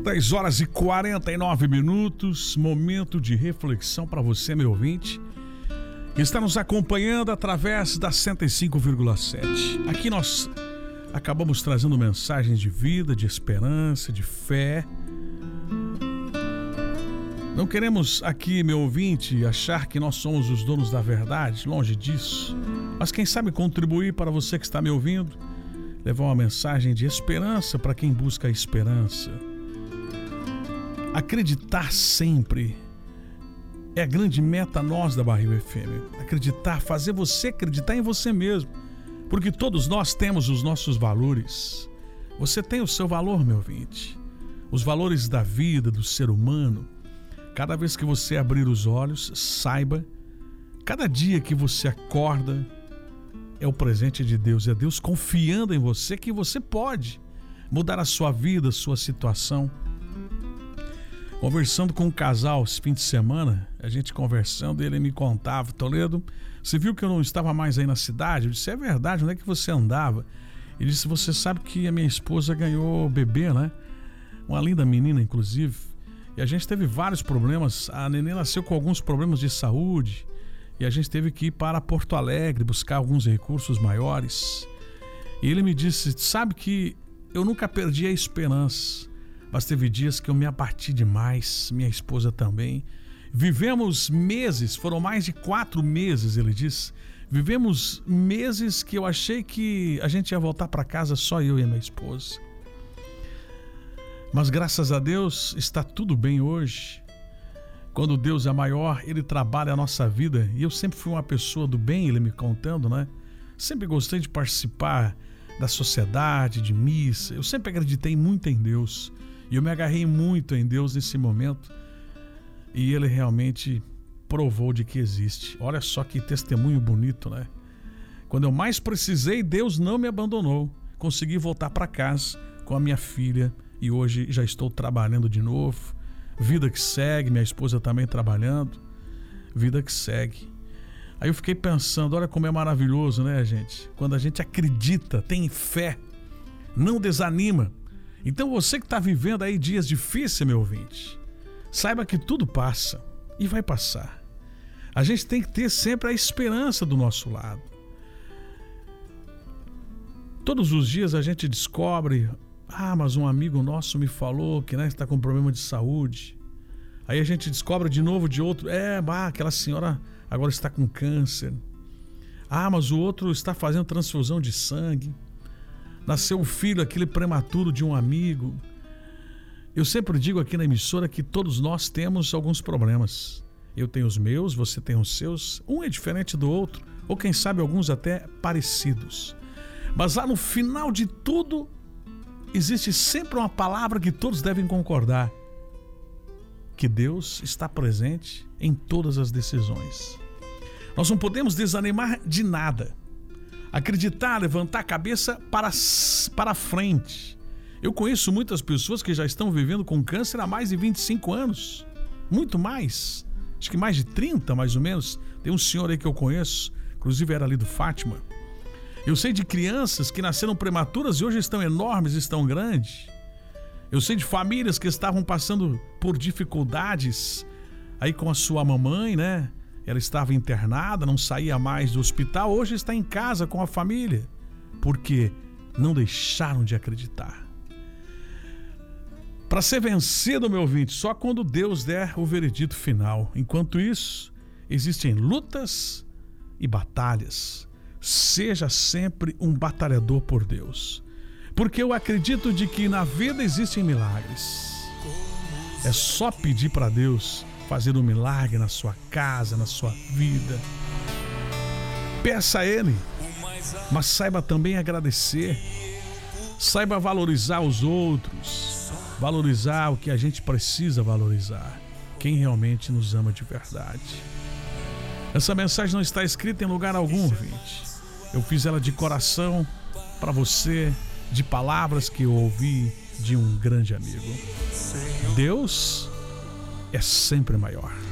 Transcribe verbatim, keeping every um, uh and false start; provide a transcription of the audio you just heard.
dez horas e quarenta e nove minutos, momento de reflexão para você, meu ouvinte, que está nos acompanhando através da cento e cinco vírgula sete. Aqui nós acabamos trazendo mensagens de vida, de esperança, de fé. Não queremos aqui, meu ouvinte, achar que nós somos os donos da verdade, longe disso. Mas quem sabe contribuir para você que está me ouvindo, levar uma mensagem de esperança para quem busca a esperança. Acreditar sempre é a grande meta nós da Barril F M. Acreditar, fazer você acreditar em você mesmo. Porque todos nós temos os nossos valores. Você tem o seu valor, meu ouvinte. Os valores da vida, do ser humano. Cada vez que você abrir os olhos, saiba, cada dia que você acorda é o presente de Deus. É Deus confiando em você que você pode mudar a sua vida, a sua situação. Conversando com um casal esse fim de semana, a gente conversando, ele me contava: Toledo, você viu que eu não estava mais aí na cidade? Eu disse: é verdade, onde é que você andava? Ele disse: você sabe que a minha esposa ganhou bebê, né? Uma linda menina, inclusive. E a gente teve vários problemas. A neném nasceu com alguns problemas de saúde. E a gente teve que ir para Porto Alegre buscar alguns recursos maiores. E ele me disse: sabe que eu nunca perdi a esperança. Mas teve dias que eu me abati demais, minha esposa também. Vivemos meses, foram mais de quatro meses, ele disse. Vivemos meses que eu achei que a gente ia voltar para casa só eu e a minha esposa. Mas graças a Deus está tudo bem hoje. Quando Deus é maior, Ele trabalha a nossa vida. E eu sempre fui uma pessoa do bem, ele me contando, né? Sempre gostei de participar da sociedade, de missa. Eu sempre acreditei muito em Deus. E eu me agarrei muito em Deus nesse momento. E Ele realmente provou de que existe. Olha só que testemunho bonito, né? Quando eu mais precisei, Deus não me abandonou. Consegui voltar para casa com a minha filha. E hoje já estou trabalhando de novo. Vida que segue, minha esposa também trabalhando. Vida que segue. Aí eu fiquei pensando, olha como é maravilhoso, né, gente? Quando a gente acredita, tem fé, não desanima. Então você que está vivendo aí dias difíceis, meu ouvinte, saiba que tudo passa e vai passar. A gente tem que ter sempre a esperança do nosso lado. Todos os dias a gente descobre: ah, mas um amigo nosso me falou que, né, está com problema de saúde. Aí a gente descobre de novo de outro: é, bah, aquela senhora agora está com câncer. Ah, mas o outro está fazendo transfusão de sangue. Nasceu o filho, aquele prematuro de um amigo. Eu sempre digo aqui na emissora que todos nós temos alguns problemas. Eu tenho os meus, você tem os seus. Um é diferente do outro, ou quem sabe alguns até parecidos. Mas lá no final de tudo, existe sempre uma palavra que todos devem concordar: que Deus está presente em todas as decisões. Nós não podemos desanimar de nada. Acreditar, levantar a cabeça para, para frente. Eu conheço muitas pessoas que já estão vivendo com câncer há mais de vinte e cinco anos. Muito mais. Acho que mais de trinta, mais ou menos. Tem um senhor aí que eu conheço, inclusive era ali do Fátima. Eu sei de crianças que nasceram prematuras e hoje estão enormes, estão grandes. Eu sei de famílias que estavam passando por dificuldades aí com a sua mamãe, né? Ela estava internada, não saía mais do hospital, hoje está em casa com a família, porque não deixaram de acreditar. Para ser vencido, meu ouvinte, só quando Deus der o veredito final. Enquanto isso, existem lutas e batalhas. Seja sempre um batalhador por Deus, porque eu acredito de que na vida existem milagres. É só pedir para Deus fazer um milagre na sua casa, na sua vida. Peça a Ele, mas saiba também agradecer. Saiba valorizar os outros, valorizar o que a gente precisa valorizar, quem realmente nos ama de verdade. Essa mensagem não está escrita em lugar algum, ouvinte. Eu fiz ela de coração para você, de palavras que eu ouvi de um grande amigo. Deus é sempre maior.